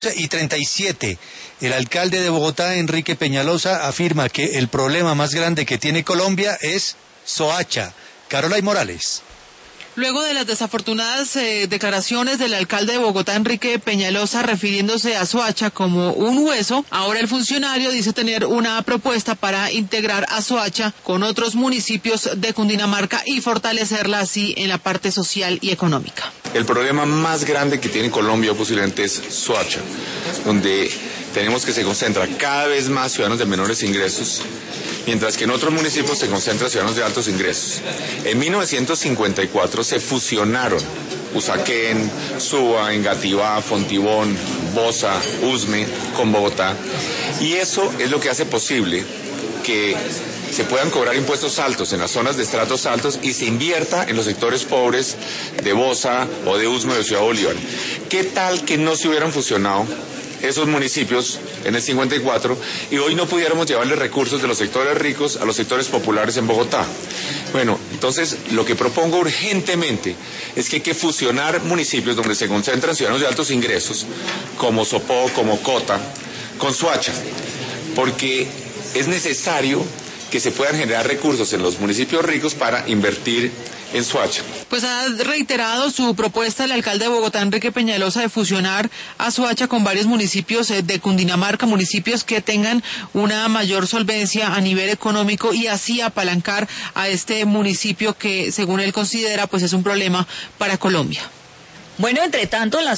y 37. El alcalde de Bogotá, Enrique Peñalosa, afirma que el problema más grande que tiene Colombia es Soacha. Carolay Morales. Luego de las desafortunadas declaraciones del alcalde de Bogotá, Enrique Peñalosa, refiriéndose a Soacha como un hueso, ahora el funcionario dice tener una propuesta para integrar a Soacha con otros municipios de Cundinamarca y fortalecerla así en la parte social y económica. El problema más grande que tiene Colombia posiblemente es Soacha, donde tenemos que se concentra cada vez más ciudadanos de menores ingresos, mientras que en otros municipios se concentran ciudadanos de altos ingresos. En 1954 se fusionaron Usaquén, Suba, Engativá, Fontibón, Bosa, Usme con Bogotá, y eso es lo que hace posible que se puedan cobrar impuestos altos en las zonas de estratos altos y se invierta en los sectores pobres de Bosa o de Usme o de Ciudad Bolívar. ¿Qué tal que no se hubieran fusionado esos municipios en el 54 y hoy no pudiéramos llevarle recursos de los sectores ricos a los sectores populares en Bogotá? Bueno, entonces lo que propongo urgentemente es que hay que fusionar municipios donde se concentran ciudadanos de altos ingresos, como Sopó, como Cota, con Soacha, porque es necesario que se puedan generar recursos en los municipios ricos para invertir en Soacha. Pues ha reiterado su propuesta el alcalde de Bogotá, Enrique Peñalosa, de fusionar a Soacha con varios municipios de Cundinamarca, municipios que tengan una mayor solvencia a nivel económico y así apalancar a este municipio que, según él considera, pues es un problema para Colombia. Bueno, entre tanto,